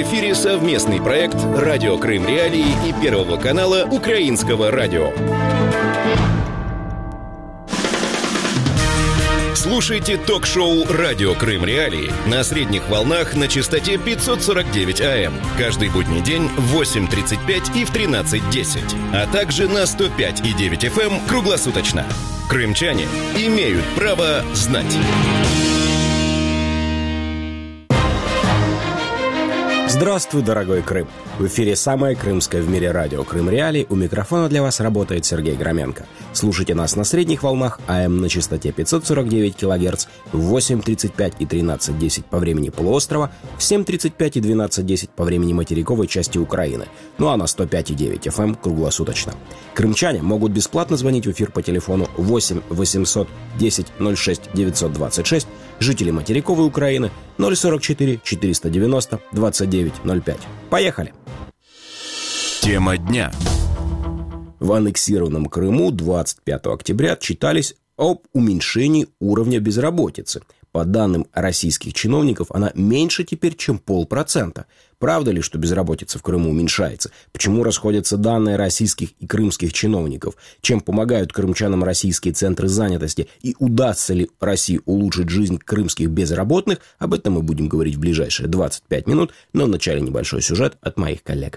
эфире совместный проект «Радио Крым Реалии» и Первого канала Украинского радио. Слушайте ток-шоу «Радио Крым Реалии» на средних волнах на частоте 549 АМ. Каждый будний день в 8:35 и в 13:10. А также на 105,9 FM круглосуточно. Крымчане имеют право знать. Здравствуй, дорогой Крым! В эфире самое крымское в мире радио «Крым Реалии». У микрофона для вас работает Сергей Громенко. Слушайте нас на средних волнах АМ на частоте 549 кГц в 8:35 и 13:10 по времени полуострова, в 7:35 и 12:10 по времени материковой части Украины, ну а на 105,9 FM круглосуточно. Крымчане могут бесплатно звонить в эфир по телефону 8 800 10 06 926, жители материковой Украины 044 490 2905. Поехали! Тема дня. В аннексированном Крыму 25 октября отчитались об уменьшении уровня безработицы. По данным российских чиновников, она меньше теперь, чем 0,5%. Правда ли, что безработица в Крыму уменьшается? Почему расходятся данные российских и крымских чиновников? Чем помогают крымчанам российские центры занятости? И удастся ли России улучшить жизнь крымских безработных? Об этом мы будем говорить в ближайшие 25 минут, но вначале небольшой сюжет от моих коллег.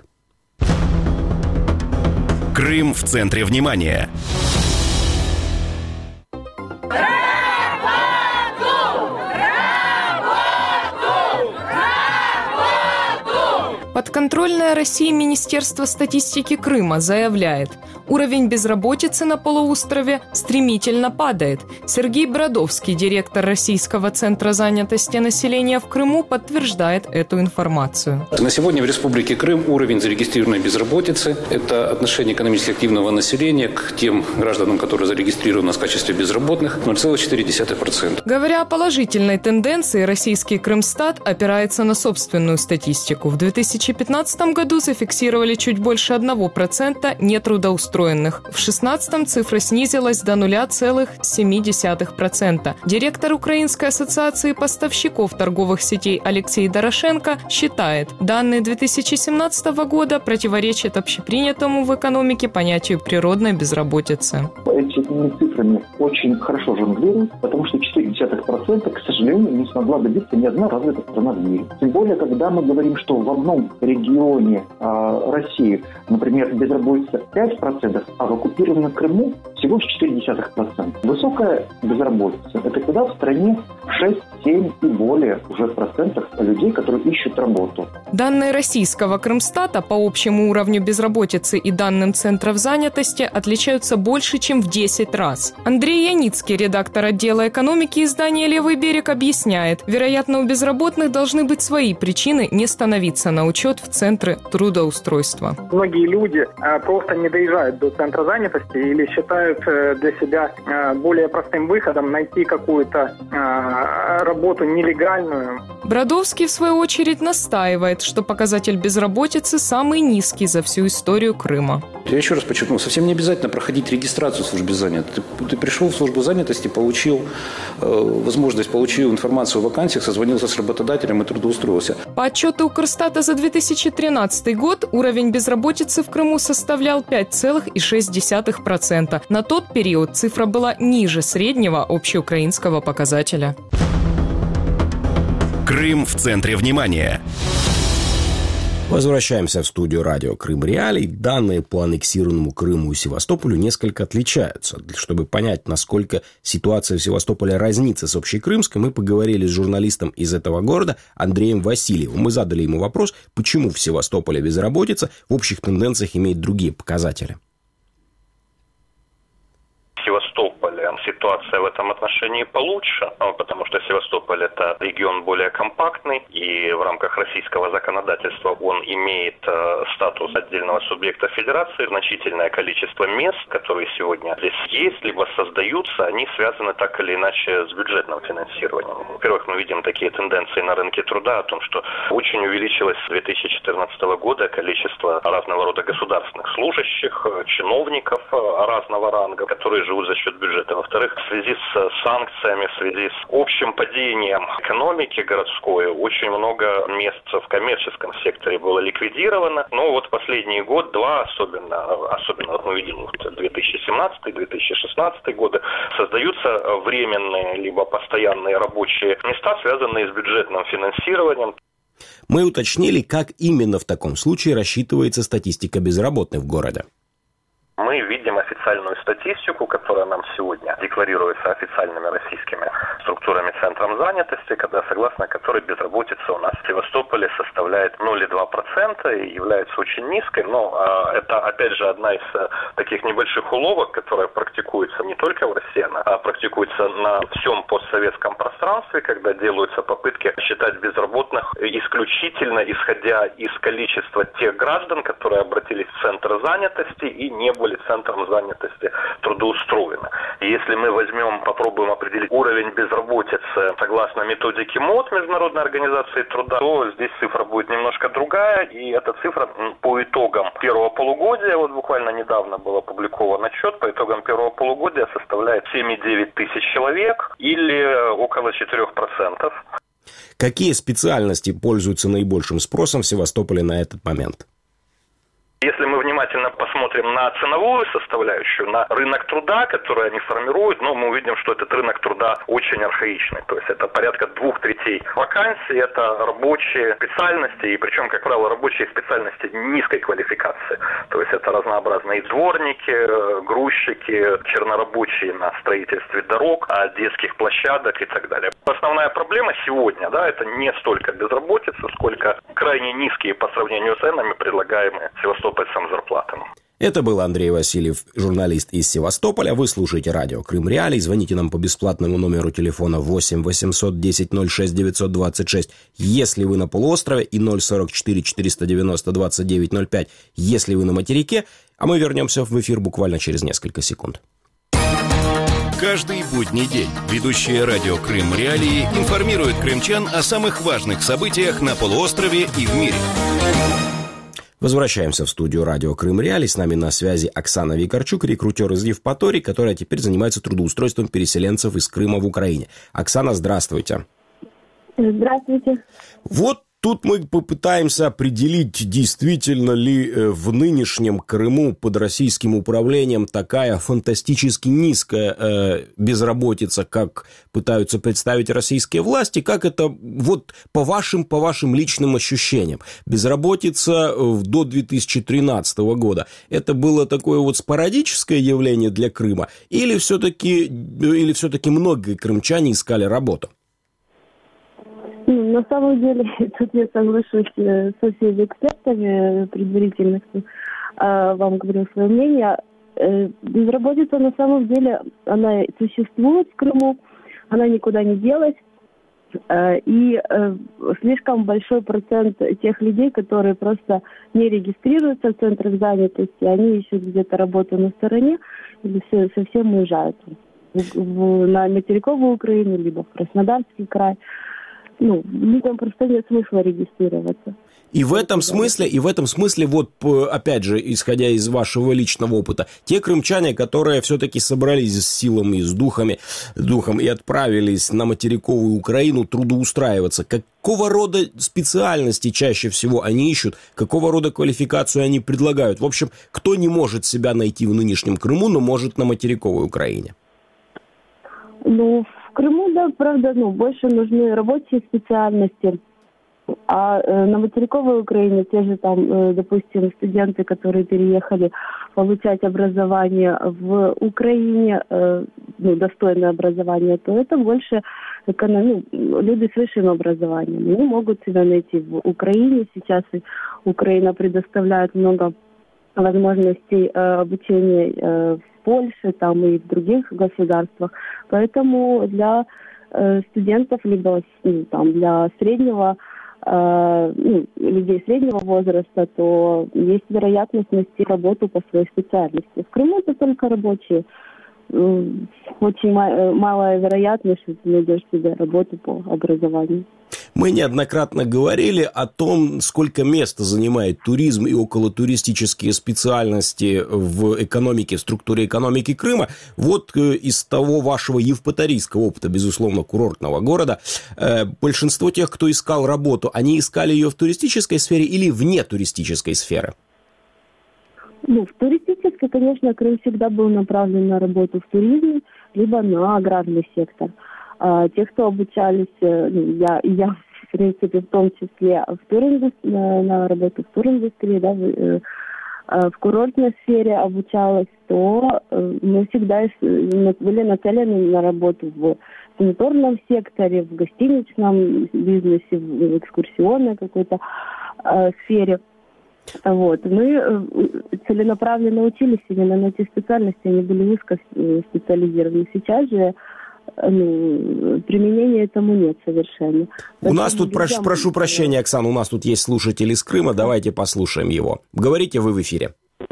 Крым в центре внимания. Подконтрольное России Министерство статистики Крыма заявляет, уровень безработицы на полуострове стремительно падает. Сергей Бродовский, директор Российского центра занятости населения в Крыму, подтверждает эту информацию. На сегодня в Республике Крым уровень зарегистрированной безработицы – это отношение экономически активного населения к тем гражданам, которые зарегистрированы в качестве безработных, 0,4%. Говоря о положительной тенденции, российский Крымстат опирается на собственную статистику. В 2015 году зафиксировали чуть больше 1% нетрудоустроенных. В 2016 цифра снизилась до 0,7%. Директор Украинской ассоциации поставщиков торговых сетей Алексей Дорошенко считает, данные 2017 года противоречат общепринятому в экономике понятию природной безработицы. Этими цифрами очень хорошо жонглируют, потому что 0,4%, к сожалению, не смогла добиться ни одна развитая страна в мире. Тем более, когда мы говорим, что в одном регионе России, например, безработица 5%, а в оккупированном Крыму всего 0,4%. Высокая безработица – это когда в стране 6, 7 и более уже процентов людей, которые ищут работу. Данные российского Крымстата по общему уровню безработицы и данным центров занятости отличаются больше, чем в 10 раз. Андрей Яницкий, редактор отдела экономики издания «Левый берег», объясняет, вероятно, у безработных должны быть свои причины не становиться на учет в центры трудоустройства. Многие люди просто не доезжают до центра занятости или считают для себя более простым выходом найти какую-то работу нелегальную. Бродовский, в свою очередь, настаивает, что показатель безработицы самый низкий за всю историю Крыма. Я еще раз подчеркну, совсем не обязательно проходить регистрацию в службе занятости. Ты пришел в службу занятости, получил возможность, получил информацию о вакансиях, созвонился с работодателем и трудоустроился. По отчету Укрстата за 2013 год уровень безработицы в Крыму составлял 5,6%. На тот период цифра была ниже среднего общеукраинского показателя. Крым в центре внимания. Возвращаемся в студию радио «Крым Реалий». Данные по аннексированному Крыму и Севастополю несколько отличаются. Чтобы понять, насколько ситуация в Севастополе разнится с общекрымской, мы поговорили с журналистом из этого города Андреем Васильевым. Мы задали ему вопрос, почему в Севастополе безработица в общих тенденциях имеет другие показатели. Ситуация в этом отношении получше, потому что Севастополь – это регион более компактный, и в рамках российского законодательства он имеет статус отдельного субъекта федерации. Значительное количество мест, которые сегодня здесь есть, либо создаются, они связаны так или иначе с бюджетным финансированием. Во-первых, мы видим такие тенденции на рынке труда, о том, что очень увеличилось с 2014 года количество разного рода государственных служащих, чиновников разного ранга, которые живут за счет бюджета. Во-вторых, Во-вторых, в связи с санкциями, в связи с общим падением экономики городской, очень много мест в коммерческом секторе было ликвидировано. Но вот последний год-два, особенно мы видим 2017-2016 годы, создаются временные либо постоянные рабочие места, связанные с бюджетным финансированием. Мы уточнили, как именно в таком случае рассчитывается статистика безработных в городе. Мы видим официальную статистику, которая нам сегодня декларируется официальными российскими структурами Центром занятости, согласно которой безработица у нас в Севастополе составляет 0,2% и является очень низкой. Но это, опять же, одна из таких небольших уловок, которая практикуется не только в России, а практикуется на всем постсоветском пространстве, когда делаются попытки считать безработных исключительно исходя из количества тех граждан, которые обратились в Центр занятости и не были центром занятости трудоустроены. И если мы попробуем определить уровень безработицы согласно методике МОД, Международной организации труда, то здесь цифра будет немножко другая, и эта цифра по итогам первого полугодия, вот буквально недавно был опубликован отчет, по итогам первого полугодия составляет 7,9 тысяч человек или около 4%. Какие специальности пользуются наибольшим спросом в Севастополе на этот момент? Если мы внимательно посмотрим на ценовую составляющую, на рынок труда, который они формируют, мы увидим, что этот рынок труда очень архаичный. То есть это порядка 2/3 вакансий, это рабочие специальности, и причем, как правило, рабочие специальности низкой квалификации. То есть это разнообразные дворники, грузчики, чернорабочие на строительстве дорог, детских площадок и так далее. Основная проблема сегодня, это не столько безработица, сколько крайне низкие по сравнению с ценами предлагаемые севастопольцам зарплатам. Это был Андрей Васильев, журналист из Севастополя. Вы слушаете радио Крым Реалии. Звоните нам по бесплатному номеру телефона 8 800 10 06 926, если вы на полуострове, и 044 490 29 05, если вы на материке. А мы вернемся в эфир буквально через несколько секунд. Каждый будний день ведущие радио Крым Реалии информируют крымчан о самых важных событиях на полуострове и в мире. Возвращаемся в студию радио Крым Реалии. С нами на связи Оксана Викарчук, рекрутер из Евпатории, которая теперь занимается трудоустройством переселенцев из Крыма в Украине. Оксана, здравствуйте. Здравствуйте. Вот тут мы попытаемся определить, действительно ли в нынешнем Крыму под российским управлением такая фантастически низкая безработица, как пытаются представить российские власти, как это вот по вашим личным ощущениям. Безработица до 2013 года. Это было такое вот спорадическое явление для Крыма, или все-таки многие крымчане искали работу? На самом деле, тут я соглашусь со всеми экспертами предварительно, кто вам говорил свое мнение. Безработица на самом деле, она существует в Крыму, она никуда не делась. И слишком большой процент тех людей, которые просто не регистрируются в центрах занятости, они ищут где-то работу на стороне или совсем уезжают на материковую Украину, либо в Краснодарский край. Людям просто нет смысла регистрироваться. И в этом смысле, вот опять же, исходя из вашего личного опыта, те крымчане, которые все-таки собрались с силами, с духом и отправились на материковую Украину трудоустраиваться, какого рода специальности чаще всего они ищут, какого рода квалификацию они предлагают? В общем, кто не может себя найти в нынешнем Крыму, но может на материковой Украине? В Крыму, да, правда, больше нужны рабочие специальности, а на материковой Украине те же там, допустим, студенты, которые переехали получать образование в Украине, достойное образование, то это больше люди с высшим образованием. Они могут себя найти в Украине. Сейчас Украина предоставляет много возможностей обучения в Польше там, и в других государствах. Поэтому для студентов, либо для среднего, людей среднего возраста, то есть вероятность найти работу по своей специальности. В Крыму это только рабочие. Очень малая вероятность, что ты найдешь себе работу по образованию. Мы неоднократно говорили о том, сколько места занимает туризм и околотуристические специальности в экономике, в структуре экономики Крыма. Вот из того вашего евпаторийского опыта, безусловно, курортного города, большинство тех, кто искал работу, они искали ее в туристической сфере или вне туристической сферы? В туристической, конечно, Крым всегда был направлен на работу в туризме, либо на аграрный сектор. Те, кто обучались, я в принципе, в том числе на работу в туриндустрии, да, в курортной сфере обучалась, то мы всегда были нацелены на работу в санаторном секторе, в гостиничном бизнесе, в экскурсионной какой-то сфере. Вот. Мы целенаправленно учились именно на эти специальности, они были узко специализированы. Сейчас же применения этому нет совершенно. У нас тут, прошу прощения, Оксана, у нас тут есть слушатель из Крыма, давайте послушаем его. Говорите, вы в эфире.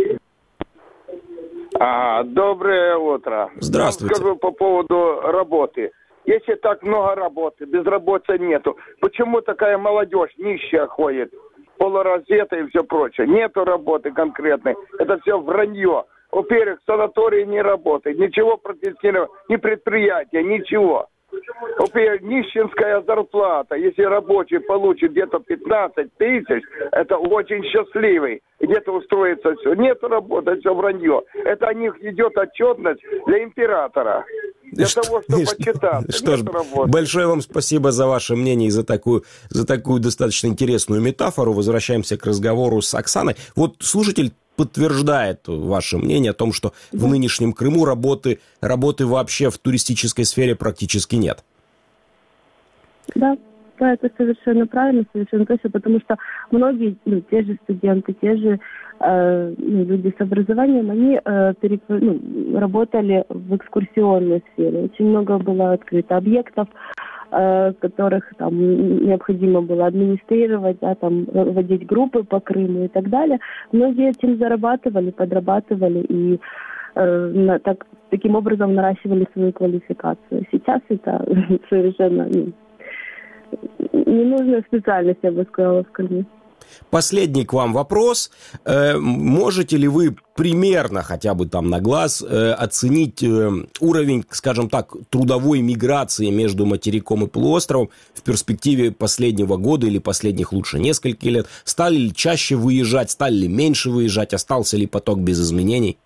Доброе утро. Здравствуйте. Скажу по поводу работы. Если так много работы, безработицы нету, почему такая молодежь нищая ходит, полураздетая и все прочее? Нету работы конкретной, это все вранье. Во-первых, санатории не работают, ничего протестировать, ни предприятия, ничего. Во-первых, нищенская зарплата, если рабочий получит где-то 15 тысяч, это очень счастливый, где-то устроится все. Нет работы, все вранье. Это о них идет отчетность для императора. Для того, чтобы почитаться. Что ж, большое вам спасибо за ваше мнение и за такую достаточно интересную метафору. Возвращаемся к разговору с Оксаной. Вот слушатель подтверждает ваше мнение о том, что в нынешнем Крыму работы вообще в туристической сфере практически нет. Да, это совершенно правильно, совершенно точно, потому что многие, те же студенты, те же люди с образованием, они работали в экскурсионной сфере. Очень много было открыто объектов, которых там необходимо было администрировать, да, там, водить группы по Крыму и так далее. Многие этим зарабатывали, подрабатывали и таким образом наращивали свою квалификацию. Сейчас это совершенно ненужная специальность, я бы сказала, в Крыму. Последний к вам вопрос. Можете ли вы примерно, хотя бы там на глаз, оценить уровень, скажем так, трудовой миграции между материком и полуостровом в перспективе последнего года или последних лучше нескольких лет? Стали ли чаще выезжать, стали ли меньше выезжать, остался ли поток без изменений?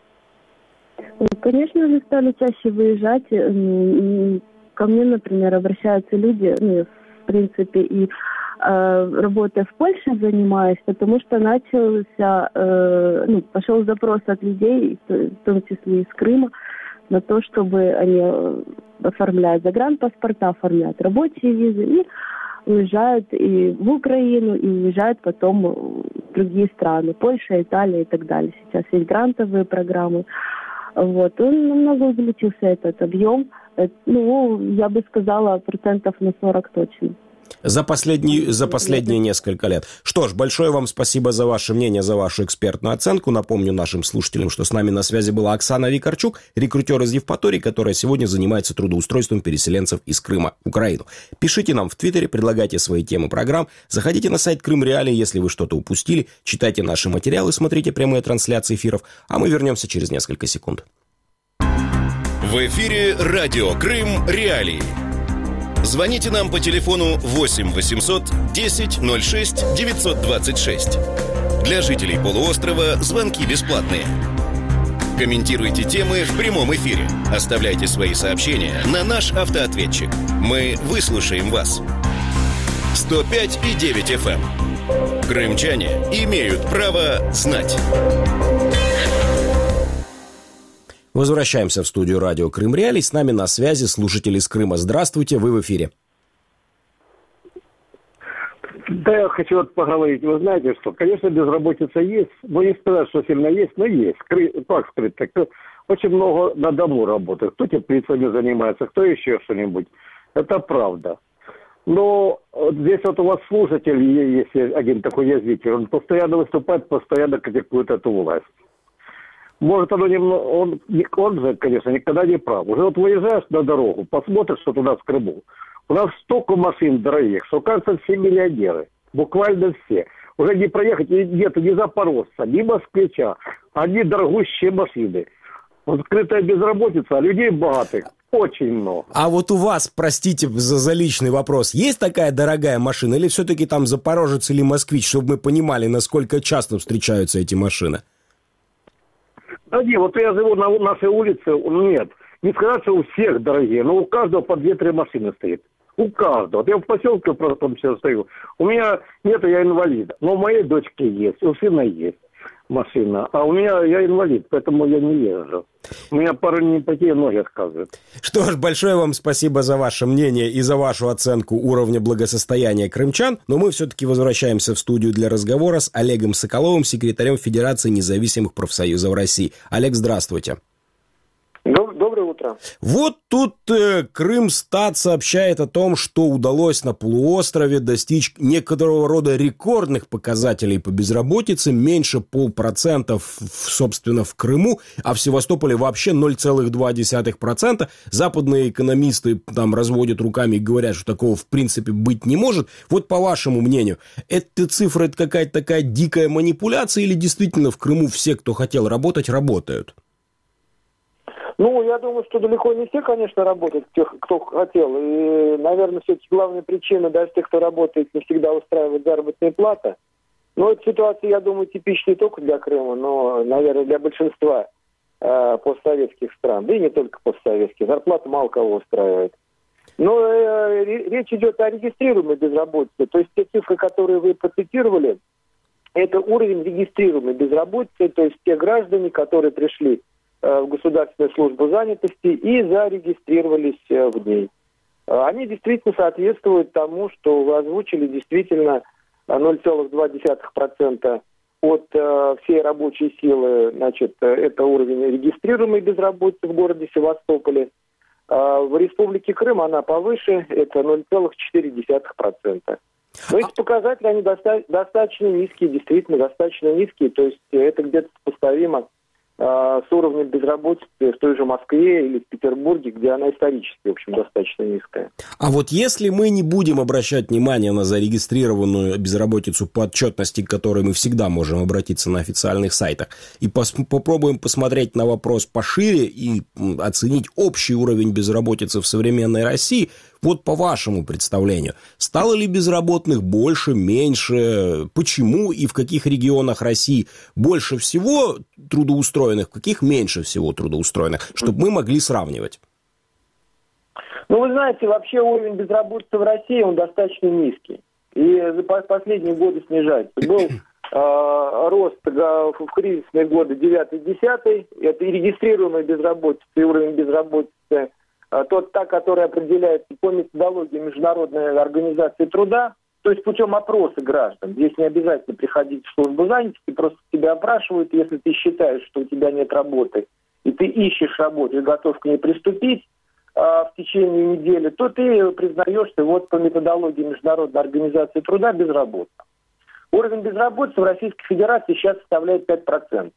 Конечно же, стали чаще выезжать. Ко мне, например, обращаются люди, в принципе, и работой в Польше занимаюсь, потому что пошел запрос от людей, в том числе из Крыма, на то, чтобы они оформляют загранпаспорта, оформляют рабочие визы и уезжают и в Украину, и уезжают потом в другие страны, Польша, Италия и так далее. Сейчас есть грантовые программы. Вот. Он намного увеличился, этот объем. Я бы сказала, 40% точно. За последние несколько лет. Что ж, большое вам спасибо за ваше мнение, за вашу экспертную оценку. Напомню нашим слушателям, что с нами на связи была Оксана Викарчук, рекрутер из Евпатории, которая сегодня занимается трудоустройством переселенцев из Крыма в Украину. Пишите нам в Твиттере, предлагайте свои темы программ, заходите на сайт Крым Реалии, если вы что-то упустили, читайте наши материалы, смотрите прямые трансляции эфиров, а мы вернемся через несколько секунд. В эфире радио Крым Реалии. Звоните нам по телефону 8 800 10 06 926. Для жителей полуострова звонки бесплатные. Комментируйте темы в прямом эфире. Оставляйте свои сообщения на наш автоответчик. Мы выслушаем вас. 105,9 FM. Крымчане имеют право знать. Возвращаемся в студию радио Крым Реалии. С нами на связи слушатель из Крыма. Здравствуйте, вы в эфире. Да, я хочу поговорить. Вы знаете, что, конечно, безработица есть. Но не сказать, что сильно есть, но есть. Как сказать, так, очень много на дому работает. Кто теплицами занимается, кто еще что-нибудь. Это правда. Но здесь вот у вас слушатель, если один такой язвитель, он постоянно выступает, постоянно критикует эту власть. Может, он же, конечно, никогда не прав. Уже вот выезжаешь на дорогу, посмотришь, что туда в Крыму. У нас столько машин дорогих, что, кажется, все миллионеры. Буквально все. Уже не проехать где-то ни запорожца, ни москвича. Одни дорогущие машины. Вот скрытая безработица, а людей богатых очень много. А вот у вас, простите за личный вопрос, есть такая дорогая машина? Или все-таки там запорожец или москвич, чтобы мы понимали, насколько часто встречаются эти машины? Да нет, вот я живу на нашей улице, нет. Не сказать, что у всех дорогие, но у каждого по 2-3 машины стоит. У каждого. Вот я в поселке просто сейчас стою. У меня нет, я инвалид. Но у моей дочки есть, у сына есть машина. А у меня, я инвалид, поэтому я не езжу. У меня пару не такие ноги отказывают. Что ж, большое вам спасибо за ваше мнение и за вашу оценку уровня благосостояния крымчан. Но мы все-таки возвращаемся в студию для разговора с Олегом Соколовым, секретарем Федерации независимых профсоюзов России. Олег, здравствуйте. Доброе утро. Вот тут Крымстат сообщает о том, что удалось на полуострове достичь некоторого рода рекордных показателей по безработице, меньше 0,5%, собственно, в Крыму, а в Севастополе вообще 0,2%. Западные экономисты там разводят руками и говорят, что такого в принципе быть не может. Вот по вашему мнению, эта цифра, это какая-то такая дикая манипуляция или действительно в Крыму все, кто хотел работать, работают? Ну, я думаю, что далеко не все, конечно, работают, тех, кто хотел. И, наверное, все-таки главная причина, даже тех, кто работает, не всегда устраивает заработная плата. Но эта ситуация, я думаю, типична не только для Крыма, но, наверное, для большинства постсоветских стран. Да и не только постсоветских. Зарплата мало кого устраивает. Но речь идет о регистрируемой безработице. То есть те цифры, которые вы процитировали, это уровень регистрируемой безработицы, то есть те граждане, которые пришли в Государственную службу занятости и зарегистрировались в ней. Они действительно соответствуют тому, что вы озвучили, действительно 0,2% от всей рабочей силы, значит, это уровень регистрируемой безработицы в городе Севастополе. В Республике Крым она повыше, это 0,4%. Но эти показатели, они достаточно низкие, действительно достаточно низкие, то есть это где-то сопоставимо с уровнем безработицы в той же Москве или в Петербурге, где она исторически, в общем, достаточно низкая. А вот если мы не будем обращать внимание на зарегистрированную безработицу по отчетности, к которой мы всегда можем обратиться на официальных сайтах, и попробуем посмотреть на вопрос пошире и оценить общий уровень безработицы в современной России, вот по вашему представлению, стало ли безработных больше, меньше, почему и в каких регионах России больше всего трудоустроенных, в каких меньше всего трудоустроенных, чтобы мы могли сравнивать? Ну, вы знаете, вообще уровень безработицы в России, он достаточно низкий. И за последние годы снижается. Был рост в кризисные годы 9-10, это и регистрируемая безработица, и уровень безработицы, та, которая определяется по методологии Международной организации труда, то есть путем опроса граждан. Здесь не обязательно приходить в службу занятости, просто тебя опрашивают, если ты считаешь, что у тебя нет работы, и ты ищешь работу и готов к ней приступить в течение недели, то ты признаешься вот по методологии Международной организации труда безработным. Уровень безработицы в Российской Федерации сейчас составляет 5%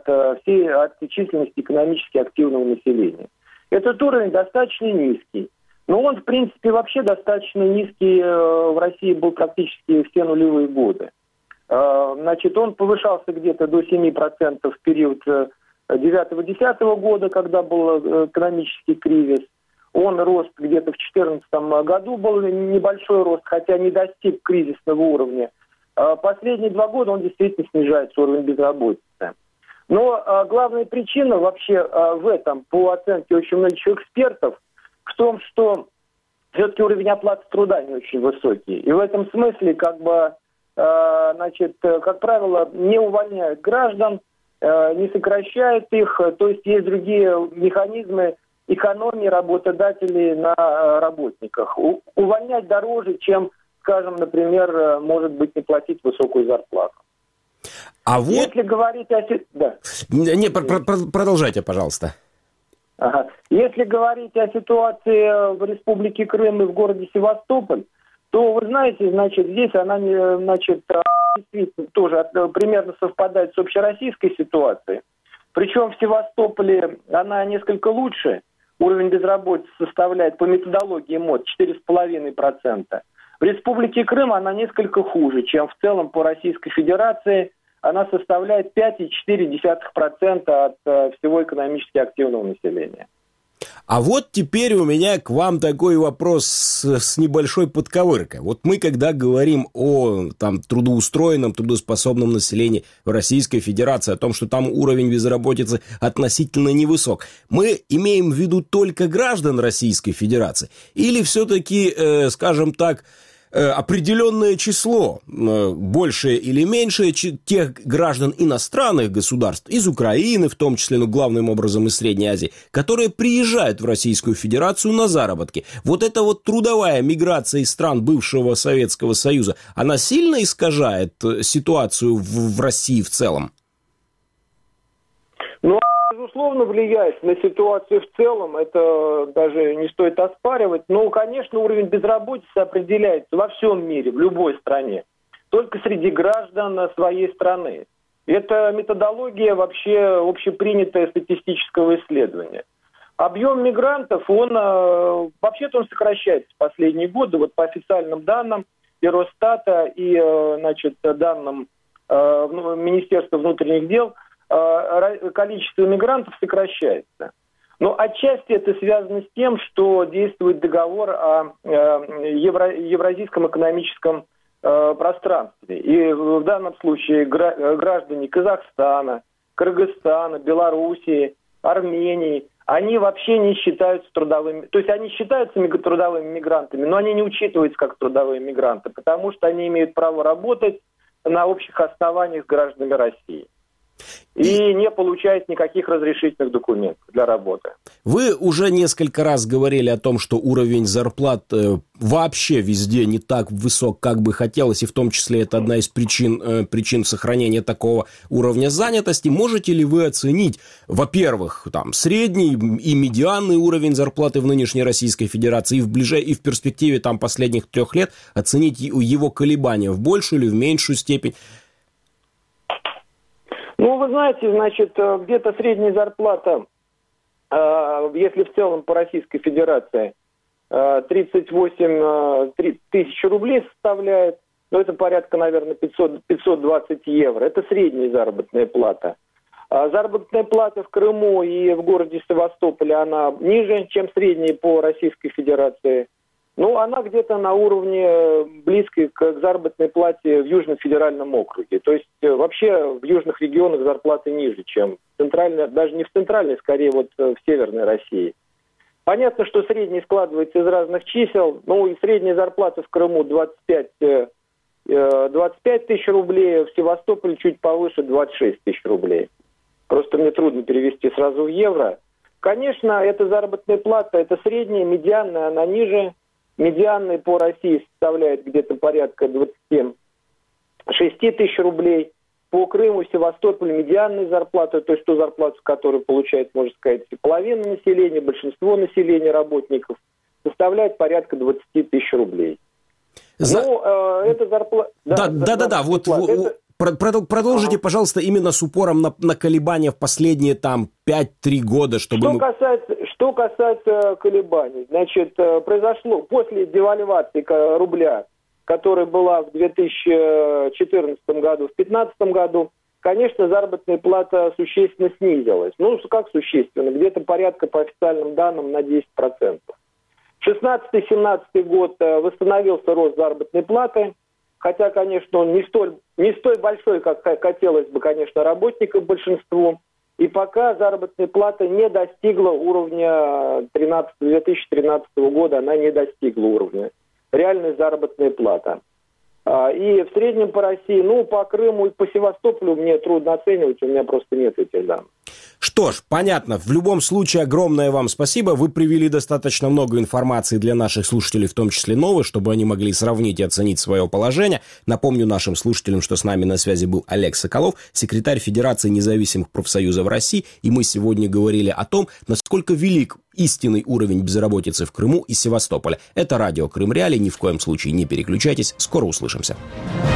от численности экономически активного населения. Этот уровень достаточно низкий. Но он, в принципе, вообще достаточно низкий в России был практически все нулевые годы. Значит, он повышался где-то до 7% в период 9-10 года, когда был экономический кризис. Он рос где-то в 2014 году, был небольшой рост, хотя не достиг кризисного уровня. Последние 2 года он действительно снижается, уровень безработицы. Но главная причина вообще в этом, по оценке очень многих экспертов, в том, что все-таки уровень оплаты труда не очень высокий. И в этом смысле, как правило, не увольняют граждан, не сокращают их, то есть есть другие механизмы экономии работодателей на работниках. Увольнять дороже, чем, скажем, например, может быть, не платить высокую зарплату. А вот... Если говорить о... Да. Не, продолжайте, пожалуйста. Ага. Если говорить о ситуации в Республике Крым и в городе Севастополь, то, вы знаете, значит, здесь она, действительно тоже примерно совпадает с общероссийской ситуацией. Причем в Севастополе она несколько лучше. уровень безработицы составляет по методологии МОД 4,5%. В Республике Крым она несколько хуже, чем в целом по Российской Федерации. Она составляет 5,4% от всего экономически активного населения. А вот теперь у меня к вам такой вопрос с небольшой подковыркой. Вот мы, когда говорим о трудоустроенном, трудоспособном населении в Российской Федерации, о том, что там уровень безработицы относительно невысок, мы имеем в виду только граждан Российской Федерации? Или все-таки, скажем так, определенное число, большее или меньшее, тех граждан иностранных государств, из Украины, в том числе, главным образом из Средней Азии, которые приезжают в Российскую Федерацию на заработки. Вот эта вот трудовая миграция из стран бывшего Советского Союза, она сильно искажает ситуацию в России в целом? Ну, безусловно, влияет на ситуацию в целом, это даже не стоит оспаривать. Но, конечно, уровень безработицы определяется во всем мире, в любой стране, только среди граждан своей страны. Это методология вообще общепринятая статистического исследования. Объем мигрантов, вообще-то он сокращается в последние годы. Вот по официальным данным и Росстата, и данным Министерства внутренних дел, количество мигрантов сокращается. Но отчасти это связано с тем, что действует договор о Евразийском экономическом пространстве. И в данном случае граждане Казахстана, Кыргызстана, Белоруссии, Армении, они вообще не считаются трудовыми. То есть они считаются трудовыми мигрантами, но они не учитываются как трудовые мигранты, потому что они имеют право работать на общих основаниях с гражданами России. И не получает никаких разрешительных документов для работы. Вы уже несколько раз говорили о том, что уровень зарплат вообще везде не так высок, как бы хотелось, и в том числе это одна из причин сохранения такого уровня занятости. Можете ли вы оценить, во-первых, средний и медианный уровень зарплаты в нынешней Российской Федерации и в перспективе последних 3 лет оценить его колебания в большую или в меньшую степень? Ну, вы знаете, где-то средняя зарплата, если в целом по Российской Федерации 38 тысяч рублей составляет, это порядка, наверное, 520 евро. Это средняя заработная плата. Заработная плата в Крыму и в городе Севастополе, она ниже, чем средняя по Российской Федерации. Она где-то на уровне близкой к заработной плате в Южном федеральном округе. То есть вообще в южных регионах зарплаты ниже, чем центральная, даже не в центральной, скорее в северной России. Понятно, что средний складывается из разных чисел. И средняя зарплата в Крыму 25 тысяч рублей, в Севастополе чуть повыше 26 тысяч рублей. Просто мне трудно перевести сразу в евро. Конечно, эта заработная плата, это средняя, медианная, она ниже. Медианный по России составляет где-то порядка 26 тысяч рублей. По Крыму, Севастополю медианная зарплата, то есть ту зарплату, которую получает, можно сказать, половина населения, большинство населения, работников, составляет порядка 20 тысяч рублей. Это зарплата... Продолжите, пожалуйста, именно с упором на колебания в последние 5-3 года, чтобы... Что касается колебаний, произошло после девальвации рубля, которая была в 2014 году, в 2015 году, конечно, заработная плата существенно снизилась. Как существенно? Где-то порядка, по официальным данным, на 10%. 2016-2017 год восстановился рост заработной платы, хотя, конечно, он не столь большой, как хотелось бы, конечно, работникам большинству. И пока заработная плата не достигла уровня 2013 года, она не достигла уровня. Реальная заработная плата. И в среднем по России, по Крыму и по Севастополю мне трудно оценивать, у меня просто нет этих данных. Что ж, понятно. В любом случае, огромное вам спасибо. Вы привели достаточно много информации для наших слушателей, в том числе новой, чтобы они могли сравнить и оценить свое положение. Напомню нашим слушателям, что с нами на связи был Олег Соколов, секретарь Федерации независимых профсоюзов России, и мы сегодня говорили о том, насколько велик истинный уровень безработицы в Крыму и Севастополе. Это радио Крым Реалии. Ни в коем случае не переключайтесь. Скоро услышимся.